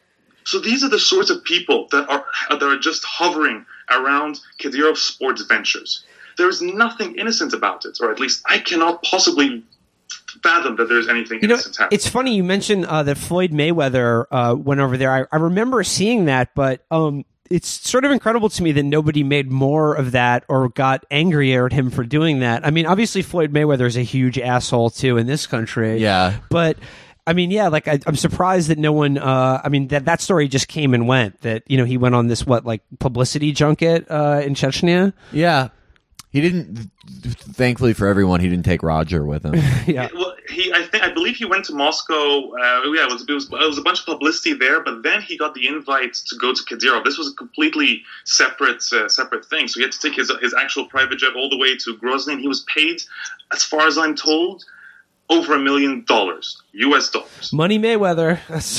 So these are the sorts of people that are just hovering around Kadyrov's sports ventures. There is nothing innocent about it, or at least I cannot possibly fathom that there's anything innocent happening. It's funny you mentioned that Floyd Mayweather went over there. I remember seeing that, but it's sort of incredible to me that nobody made more of that or got angrier at him for doing that. I mean, obviously Floyd Mayweather is a huge asshole too in this country. Yeah. But I mean, yeah, like I'm surprised that no one. That story just came and went. That he went on this publicity junket in Chechnya. Yeah, he didn't. Thankfully for everyone, he didn't take Roger with him. Yeah. Well, I believe he went to Moscow. It was a bunch of publicity there, but then he got the invite to go to Kadyrov. This was a completely separate thing. So he had to take his actual private jet all the way to Grozny, and he was paid, as far as I'm told, over $1 million, US dollars. Money Mayweather.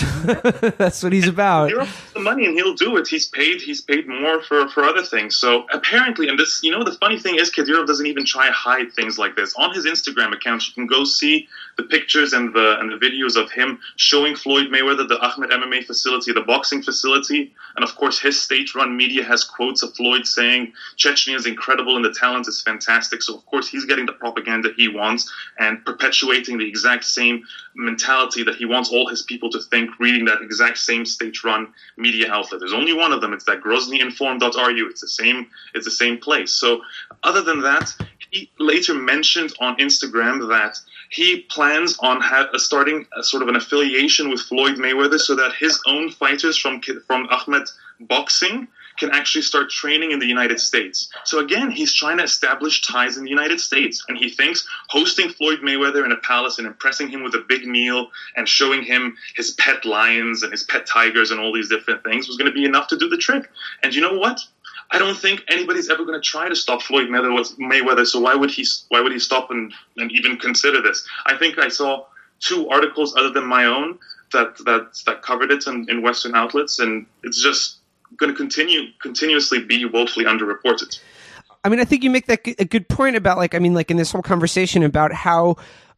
That's what he's about. He'll have the money and he'll do it. He's paid more for other things. So apparently, and this, the funny thing is, Kadyrov doesn't even try to hide things like this. On his Instagram account, you can go see the pictures and the videos of him showing Floyd Mayweather the Ahmed MMA facility, the boxing facility, and of course his state-run media has quotes of Floyd saying Chechnya is incredible and the talent is fantastic. So of course he's getting the propaganda he wants and perpetuating the exact same mentality that he wants all his people to think, reading that exact same state-run media outlet. There's only one of them. It's that groznyinform.ru. It's the same place. So other than that, he later mentioned on Instagram that he plans on starting a sort of an affiliation with Floyd Mayweather so that his own fighters from Ahmed Boxing can actually start training in the United States. So again, he's trying to establish ties in the United States. And he thinks hosting Floyd Mayweather in a palace and impressing him with a big meal and showing him his pet lions and his pet tigers and all these different things was going to be enough to do the trick. And you know what? I don't think anybody's ever going to try to stop Floyd Mayweather. So why would he stop and even consider this? I think I saw 2 articles other than my own that covered it in Western outlets, and it's just going to continuously be woefully underreported. I mean, I think you make a good point about in this whole conversation about how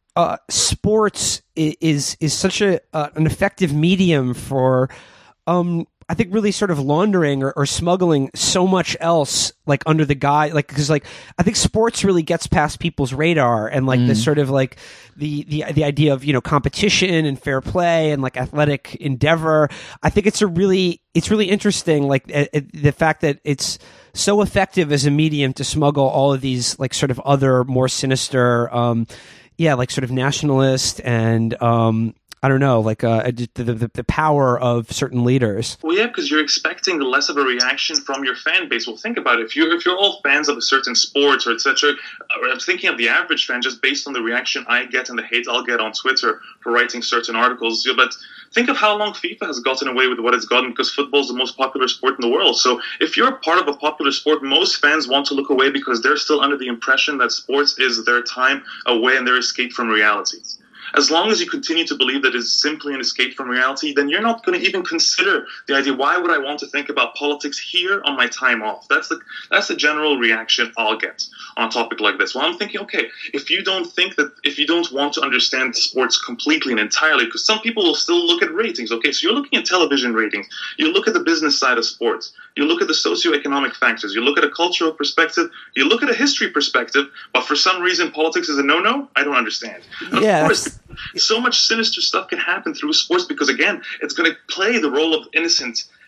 sports is such an effective medium for I think really sort of laundering or smuggling so much else under the guy, because I think sports really gets past people's radar and this sort of the idea of competition and fair play and athletic endeavor. I think it's really interesting the fact that it's so effective as a medium to smuggle all of these sort of other more sinister sort of nationalist and I don't know, the power of certain leaders. Well, yeah, because you're expecting less of a reaction from your fan base. Well, think about it. If you're all fans of a certain sport or etc., I'm thinking of the average fan just based on the reaction I get and the hate I'll get on Twitter for writing certain articles. But think of how long FIFA has gotten away with what it's gotten because football is the most popular sport in the world. So if you're a part of a popular sport, most fans want to look away because they're still under the impression that sports is their time away and their escape from reality. As long as you continue to believe that it's simply an escape from reality, then you're not going to even consider the idea, why would I want to think about politics here on my time off? That's the general reaction I'll get on a topic like this. Well, I'm thinking, okay, if you don't want to understand sports completely and entirely, because some people will still look at ratings. Okay, so you're looking at television ratings. You look at the business side of sports. You look at the socioeconomic factors. You look at a cultural perspective. You look at a history perspective. But for some reason, politics is a no-no? I don't understand. And yeah, of course, so much sinister stuff can happen through sports because, again, it's going to play the role of innocent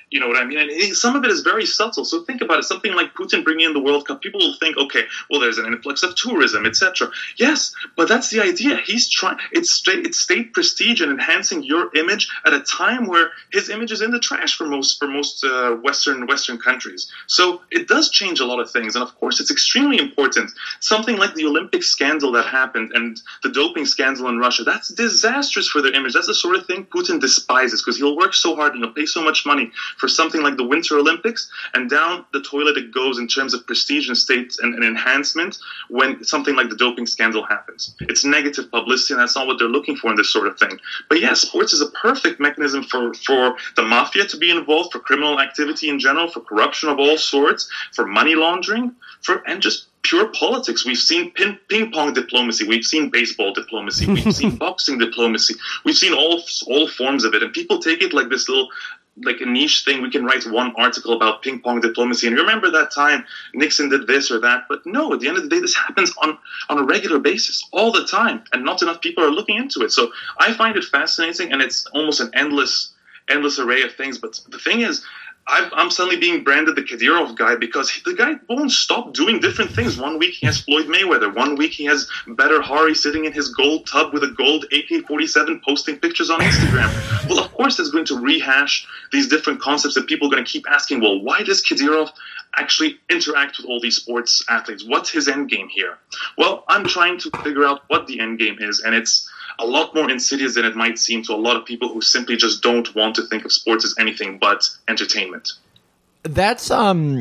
You know what I mean? And some of it is very subtle. So think about it. Something like Putin bringing in the World Cup. People will think, okay, well, there's an influx of tourism, etc. Yes, but that's the idea. He's trying. It's state prestige and enhancing your image at a time where his image is in the trash for most Western countries. So it does change a lot of things. And of course, it's extremely important. Something like the Olympic scandal that happened and the doping scandal in Russia, that's disastrous for their image. That's the sort of thing Putin despises, because he'll work so hard and he'll pay so much money for something like the Winter Olympics, and down the toilet it goes in terms of prestige and state and enhancement when something like the doping scandal happens. It's negative publicity, and that's not what they're looking for in this sort of thing. But yeah, sports is a perfect mechanism for the mafia to be involved, for criminal activity in general, for corruption of all sorts, for money laundering, and just pure politics. We've seen ping pong diplomacy. We've seen baseball diplomacy. We've seen boxing diplomacy. We've seen all forms of it, and people take it like this little, like a niche thing. We can write one article about ping pong diplomacy and remember that time Nixon did this or that. But no, at the end of the day, this happens on a regular basis all the time, and not enough people are looking into it. So I find it fascinating, and it's almost an endless array of things. But the thing is, I'm suddenly being branded the Kadyrov guy because the guy won't stop doing different things. 1 week he has Floyd Mayweather. 1 week he has Badr Hari sitting in his gold tub with a gold AK-47 posting pictures on Instagram. Well, of course, it's going to rehash these different concepts that people are going to keep asking, well, why does Kadyrov actually interact with all these sports athletes? What's his end game here? Well, I'm trying to figure out what the end game is, and it's a lot more insidious than it might seem to a lot of people who simply just don't want to think of sports as anything but entertainment. That's sort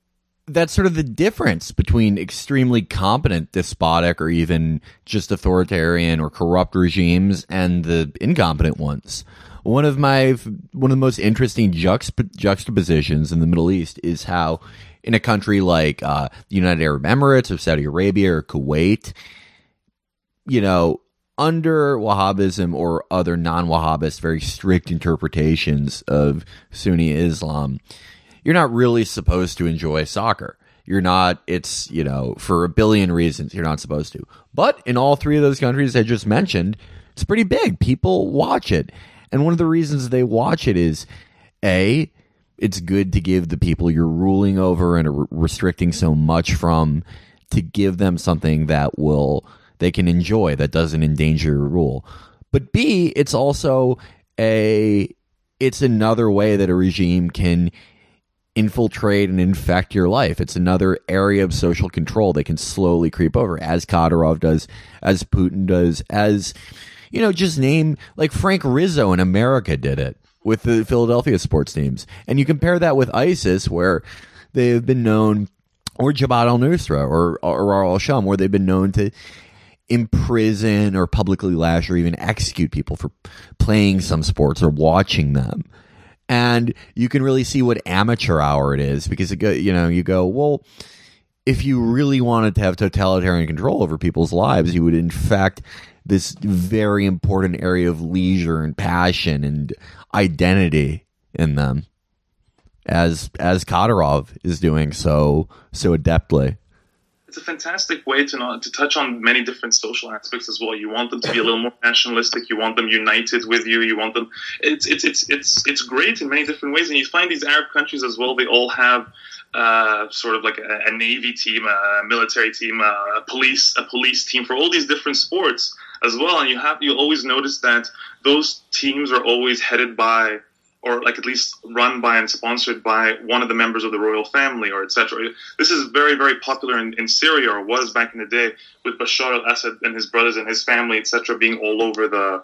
of the difference between extremely competent, despotic, or even just authoritarian or corrupt regimes and the incompetent ones. One of the most interesting juxtapositions in the Middle East is how in a country like the United Arab Emirates or Saudi Arabia or Kuwait, you know, under Wahhabism or other non-Wahhabist, very strict interpretations of Sunni Islam, you're not really supposed to enjoy soccer. You're not, it's, you know, for a billion reasons, you're not supposed to. But in all three of those countries I just mentioned, it's pretty big. People watch it. And one of the reasons they watch it is, A, it's good to give the people you're ruling over and are restricting so much from, to give them something that they can enjoy, that doesn't endanger your rule. But B, it's also it's another way that a regime can infiltrate and infect your life. It's another area of social control they can slowly creep over, as Kadyrov does, as Putin does, as, you know, just name, like Frank Rizzo in America did it with the Philadelphia sports teams. And you compare that with ISIS, where they have been known, or Jabhat al-Nusra or al-Sham, where they've been known to imprison or publicly lash or even execute people for playing some sports or watching them. And you can really see what amateur hour it is, because you go, well, if you really wanted to have totalitarian control over people's lives, you would infect this very important area of leisure and passion and identity in them, as Kadyrov is doing so adeptly. It's a fantastic way to touch on many different social aspects as well. You want them to be a little more nationalistic. You want them united with you. You want them. It's great in many different ways. And you find these Arab countries as well. They all have sort of like a navy team, a military team, a police team for all these different sports as well. And you'll always notice that those teams are always headed by, or like at least run by and sponsored by, one of the members of the royal family, or etc. This is very, very popular in Syria, or was back in the day, with Bashar al-Assad and his brothers and his family, etc., being all over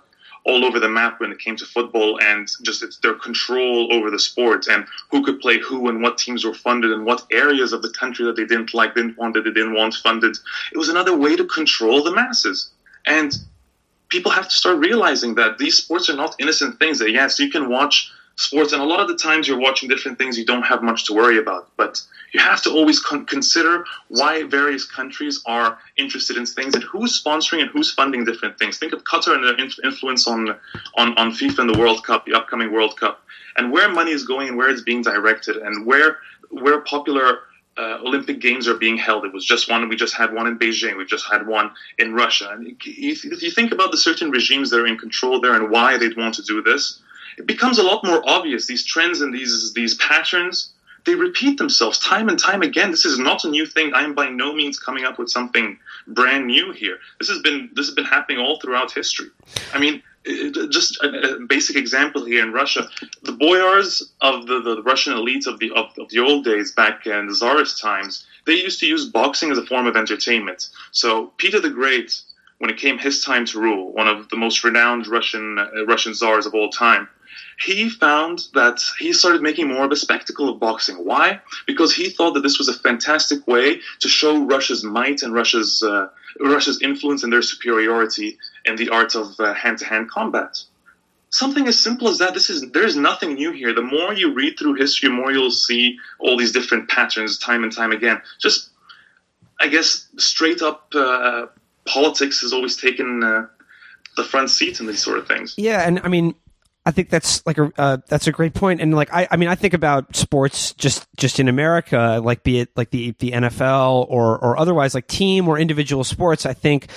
the map when it came to football, and just it's their control over the sport and who could play who and what teams were funded and what areas of the country that they didn't want funded. It was another way to control the masses. And people have to start realizing that these sports are not innocent things. That yes, you can watch sports, and a lot of the times you're watching different things, you don't have much to worry about. But you have to always consider why various countries are interested in things and who's sponsoring and who's funding different things. Think of Qatar and their influence on FIFA and the World Cup, the upcoming World Cup, and where money is going and where it's being directed, and where popular Olympic Games are being held. It was just one. We just had one in Beijing. We just had one in Russia. And if you think about the certain regimes that are in control there and why they'd want to do this, it becomes a lot more obvious. These trends and these patterns, they repeat themselves time and time again. This is not a new thing. I am by no means coming up with something brand new here. This has been happening all throughout history. I mean, just a basic example here in Russia, the boyars of the Russian elite of the old days, back in the Tsarist times, they used to use boxing as a form of entertainment. So Peter the Great, when it came his time to rule, one of the most renowned Russian Tsars of all time, he found that he started making more of a spectacle of boxing. Why? Because he thought that this was a fantastic way to show Russia's might and Russia's influence and their superiority in the art of hand-to-hand combat. Something as simple as that. There's nothing new here. The more you read through history, the more you'll see all these different patterns time and time again. Just, I guess, straight up politics has always taken the front seat in these sort of things. Yeah, and I mean, I think that's that's a great point. And like I mean, I think about sports just in America, like be it like the NFL or otherwise, like team or individual sports. I think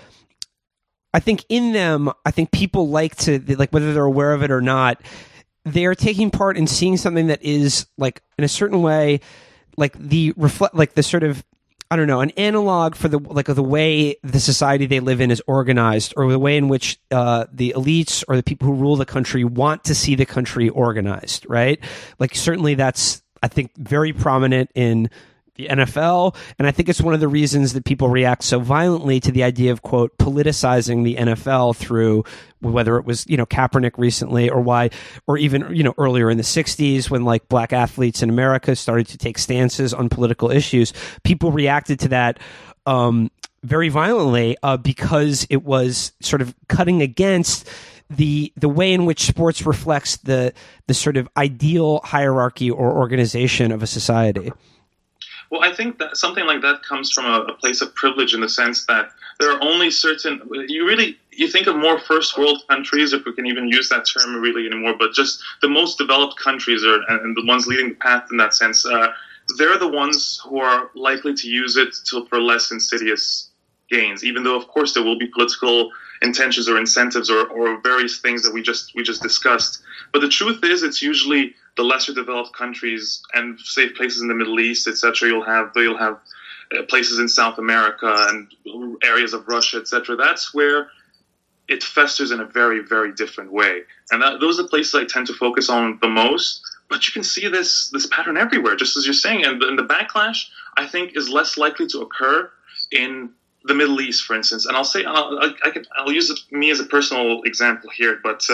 in them, I think people like to, like, whether they're aware of it or not, they are taking part in seeing something that is, like, in a certain way, like the sort of, I don't know, an analog for the way the society they live in is organized, or the way in which the elites or the people who rule the country want to see the country organized, right? Like, certainly that's, I think, very prominent in the NFL, and I think it's one of the reasons that people react so violently to the idea of, quote, politicizing the NFL through, whether it was, Kaepernick recently, or even, earlier in the 60s when, like, black athletes in America started to take stances on political issues. People reacted to that very violently because it was sort of cutting against the way in which sports reflects the sort of ideal hierarchy or organization of a society. Well, I think that something like that comes from a place of privilege, in the sense that there are only certain, you think of more first world countries, if we can even use that term really anymore, but just the most developed countries and the ones leading the path in that sense, they're the ones who are likely to use it for less insidious gains, even though, of course, there will be political intentions or incentives or various things that we just discussed. But the truth is, it's usually the lesser developed countries and, say, places in the Middle East, etc. You'll have places in South America and areas of Russia, etc. That's where it festers in a very, very different way. And those are the places I tend to focus on the most. But you can see this pattern everywhere, just as you're saying. And the backlash, I think, is less likely to occur in the Middle East, for instance. And I'll use me as a personal example here, but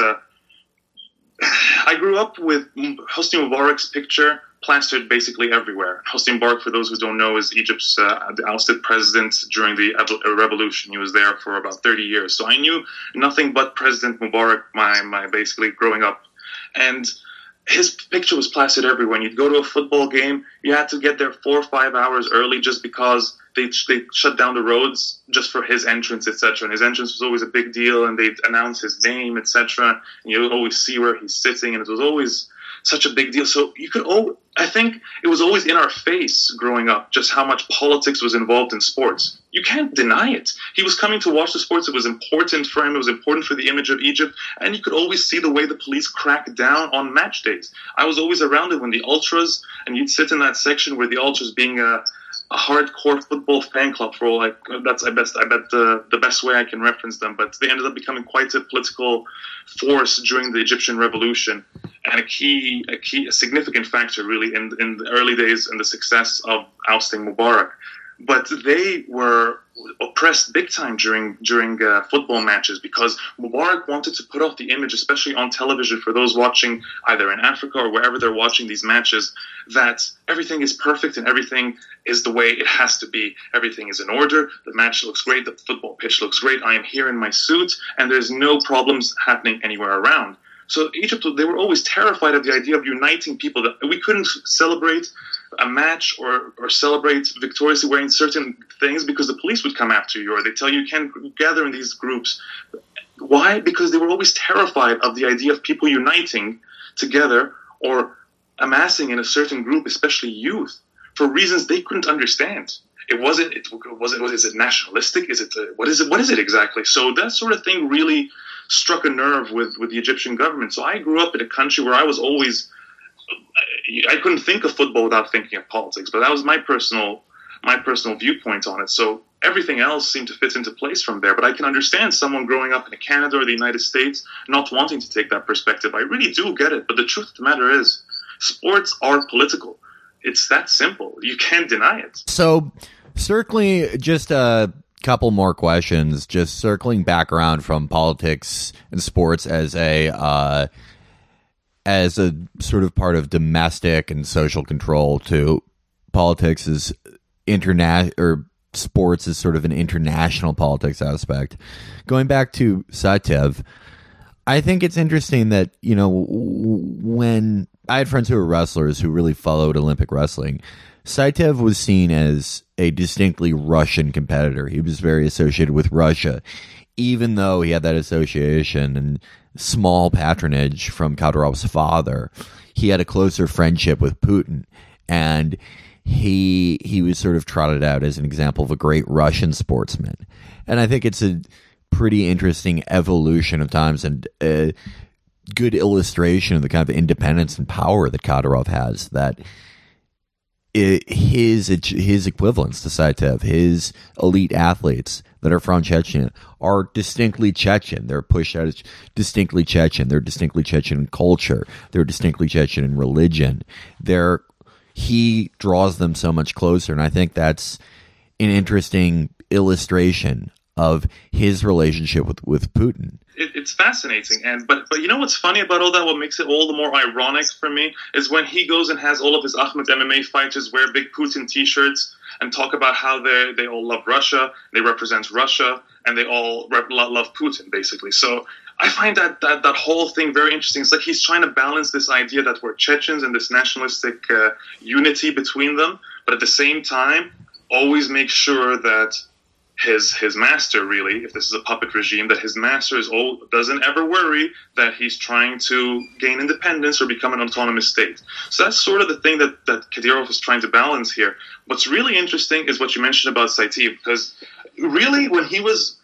I grew up with Hosni Mubarak's picture plastered basically everywhere. Hosni Mubarak, for those who don't know, is Egypt's ousted president during the revolution. He was there for about 30 years. So I knew nothing but President Mubarak, my basically growing up. And his picture was plastered everywhere. When you'd go to a football game, you had to get there 4 or 5 hours early just because they shut down the roads just for his entrance, etc. And his entrance was always a big deal, and they'd announce his name, etc. And you'd always see where he's sitting, and it was always such a big deal. So I think it was always in our face growing up just how much politics was involved in sports. You can't deny it. He was coming to watch the sports. It was important for him. It was important for the image of Egypt. And you could always see the way the police cracked down on match days. I was always around it when the ultras, and you'd sit in that section where the ultras, being a hardcore football fan club for all, like, that's I bet the best way I can reference them. But they ended up becoming quite a political force during the Egyptian revolution, and a significant factor really in the early days and the success of ousting Mubarak. But they were oppressed big time during football matches, because Mubarak wanted to put off the image, especially on television, for those watching either in Africa or wherever they're watching these matches, that everything is perfect and everything is the way it has to be. Everything is in order. The match looks great. The football pitch looks great. I am here in my suit, and there's no problems happening anywhere around. So Egypt, they were always terrified of the idea of uniting people. That we couldn't celebrate a match or celebrate victoriously wearing certain things because the police would come after you, or they tell you can't gather in these groups. Why? Because they were always terrified of the idea of people uniting together or amassing in a certain group, especially youth, for reasons they couldn't understand. Was it nationalistic? What is it exactly? So that sort of thing really struck a nerve with the Egyptian government. So I grew up in a country where I couldn't think of football without thinking of politics, but that was my personal viewpoint on it. So everything else seemed to fit into place from there. But I can understand someone growing up in Canada or the United States not wanting to take that perspective. I really do get it. But the truth of the matter is, sports are political. It's that simple. You can't deny it. So, circling just a couple more questions, just circling back around from politics and sports as a sort of part of domestic and social control to politics is international, or sports is sort of an international politics aspect. Going back to Saityev, I think it's interesting that, you know, when I had friends who were wrestlers who really followed Olympic wrestling, Saityev was seen as a distinctly Russian competitor. He was very associated with Russia, even though he had that association and small patronage from Kadyrov's father. He had a closer friendship with Putin, and he was sort of trotted out as an example of a great Russian sportsman. And I think it's a pretty interesting evolution of times and a good illustration of the kind of independence and power that Kadyrov has, that his equivalents to Saityev, his elite athletes that are from Chechnya, are distinctly Chechen. They're pushed out as distinctly Chechen. They're distinctly Chechen in culture. They're distinctly Chechen in religion. He draws them so much closer, and I think that's an interesting illustration of his relationship with Putin. It's fascinating, but you know what's funny about all that? What makes it all the more ironic for me is when he goes and has all of his Ahmed MMA fighters wear big Putin T-shirts and talk about how they all love Russia, they represent Russia, and they all love Putin, basically. So I find that whole thing very interesting. It's like he's trying to balance this idea that we're Chechens and this nationalistic unity between them, but at the same time, always make sure that his master, really, if this is a puppet regime, that his master doesn't ever worry that he's trying to gain independence or become an autonomous state. So that's sort of the thing that Kadyrov is trying to balance here. What's really interesting is what you mentioned about Saityev, because really when he was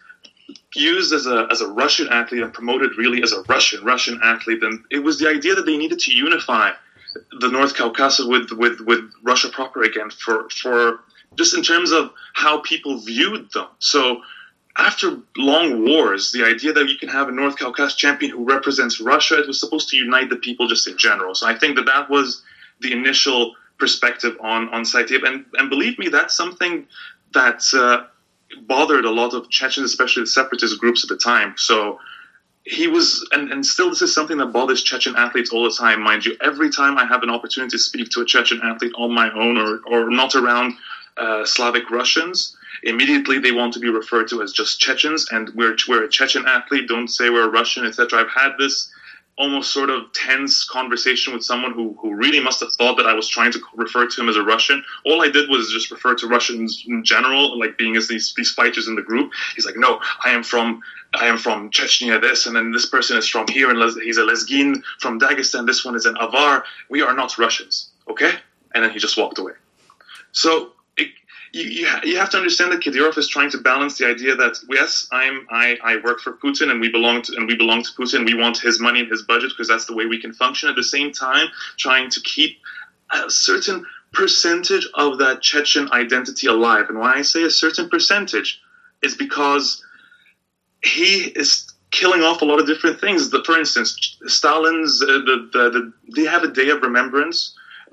used as a Russian athlete and promoted really as a Russian athlete, then it was the idea that they needed to unify the North Caucasus with Russia proper again for just in terms of how people viewed them. So after long wars, the idea that you can have a North Caucasus champion who represents Russia, it was supposed to unite the people just in general. So I think that was the initial perspective on Saityev. And believe me, that's something that bothered a lot of Chechens, especially the separatist groups at the time. So he was, and still this is something that bothers Chechen athletes all the time, mind you. Every time I have an opportunity to speak to a Chechen athlete on my own or not around Slavic Russians, immediately they want to be referred to as just Chechens, and we're a Chechen athlete, don't say we're a Russian, etc. I've had this almost sort of tense conversation with someone who really must have thought that I was trying to refer to him as a Russian. All I did was just refer to Russians in general, like being as these fighters in the group. He's like, no, I am from Chechnya, this, and then this person is from here, and he's a Lezgin from Dagestan, this one is an Avar. We are not Russians, okay? And then he just walked away. So you have to understand that Kadyrov is trying to balance the idea that yes, I work for Putin and we belong to Putin. We want his money and his budget because that's the way we can function. At the same time, trying to keep a certain percentage of that Chechen identity alive. And when I say a certain percentage, is because he is killing off a lot of different things. For instance, Stalin's they have a day of remembrance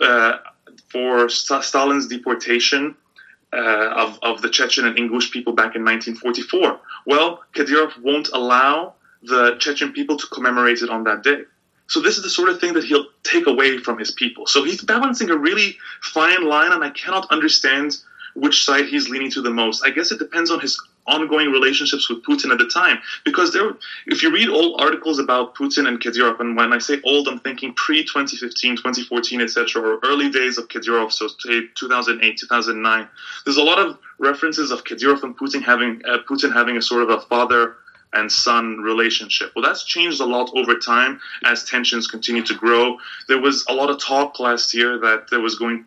for Stalin's deportation of the Chechen and Ingush people back in 1944. Well, Kadyrov won't allow the Chechen people to commemorate it on that day. So this is the sort of thing that he'll take away from his people. So he's balancing a really fine line, and I cannot understand which side he's leaning to the most. I guess it depends on his ongoing relationships with Putin at the time. Because if you read old articles about Putin and Kadyrov, and when I say old, I'm thinking pre-2015, 2014, etc., or early days of Kadyrov, so say 2008, 2009, there's a lot of references of Kadyrov and Putin having a sort of a father and son relationship. Well, that's changed a lot over time as tensions continue to grow. There was a lot of talk last year that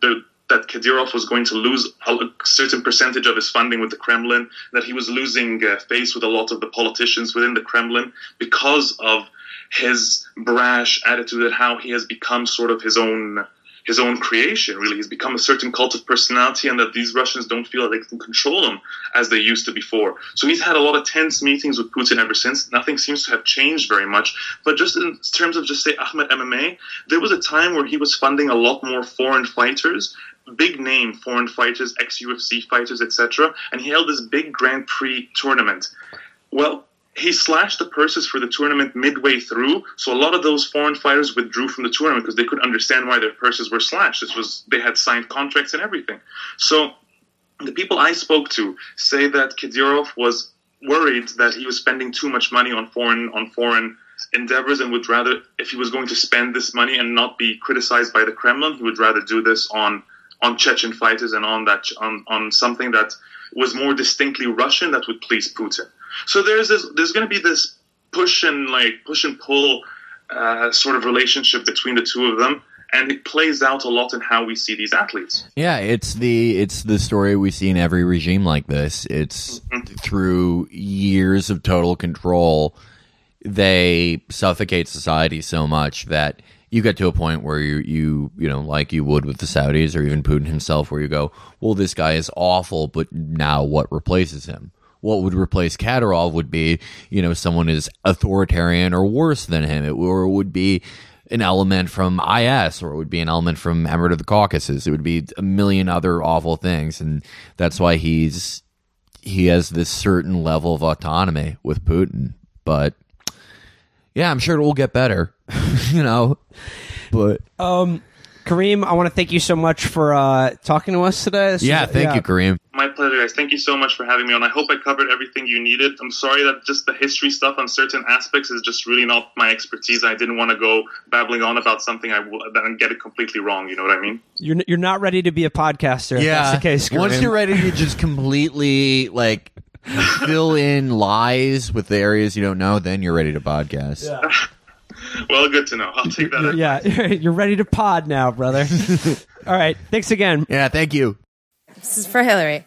that Kadyrov was going to lose a certain percentage of his funding with the Kremlin, that he was losing face with a lot of the politicians within the Kremlin because of his brash attitude and how he has become sort of his own creation, really. He's become a certain cult of personality, and that these Russians don't feel that they can control him as they used to before. So he's had a lot of tense meetings with Putin ever since. Nothing seems to have changed very much. But just in terms of, just say, Ahmed MMA, there was a time where he was funding a lot more foreign fighters, big-name foreign fighters, ex-UFC fighters, etc., and he held this big Grand Prix tournament. Well, he slashed the purses for the tournament midway through, so a lot of those foreign fighters withdrew from the tournament because they couldn't understand why their purses were slashed. They had signed contracts and everything. So the people I spoke to say that Kadyrov was worried that he was spending too much money on foreign endeavors, and would rather, if he was going to spend this money and not be criticized by the Kremlin, he would rather do this on Chechen fighters and on something that was more distinctly Russian that would please Putin. So there's going to be this push and pull sort of relationship between the two of them, and it plays out a lot in how we see these athletes. Yeah, it's the story we see in every regime like this. It's through years of total control, they suffocate society so much that you get to a point where you know, like you would with the Saudis or even Putin himself, where you go, well, this guy is awful, but now what replaces him? What would replace Kadyrov would be, you know, someone as authoritarian or worse than him. It would be an element from IS, or it would be an element from Emirate of the Caucasus. It would be a million other awful things, and that's why he has this certain level of autonomy with Putin. But yeah, I'm sure it will get better, you know. But Kareem, I want to thank you so much for talking to us today. Thank you, Kareem. My pleasure, guys. Thank you so much for having me on. I hope I covered everything you needed. I'm sorry that just the history stuff on certain aspects is just really not my expertise. I didn't want to go babbling on about something that get it completely wrong. You know what I mean? You're not ready to be a podcaster. Yeah, if that's the case, Kareem. Once you're ready to just completely fill in lies with the areas you don't know, then you're ready to podcast. Yeah. Well, good to know. I'll take that. Yeah, you're ready to pod now, brother. All right, thanks again. Yeah, thank you. This is for Hillary.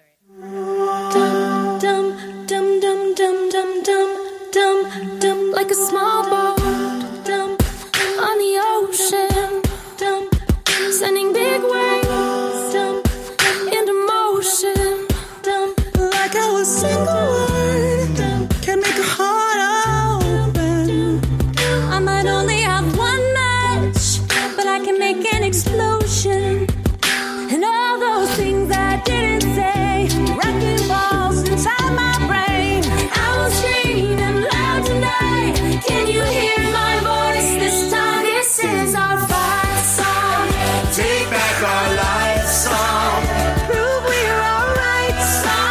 Dum, dum, dum, dum, dum, dum, dum, dum, dum, like a small boat, dum, on the ocean, dum, sending big waves, dum, into motion, dum, like how a single word, dum, can make a heart open. I might only have one match, but I can make an explosion. And all those things I didn't say, wrecking balls inside my brain. I will scream and loud tonight. Can you hear my voice this time? This is our fight song. Take back our life song. Prove we're alright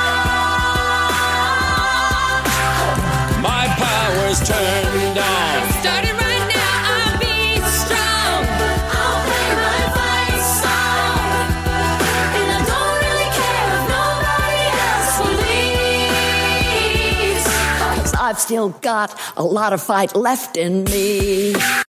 song. My power's turned on. Starting right now, I'll be strong. I'll play my fight song. And I don't really care if nobody else believes. 'Cause I've still got a lot of fight left in me.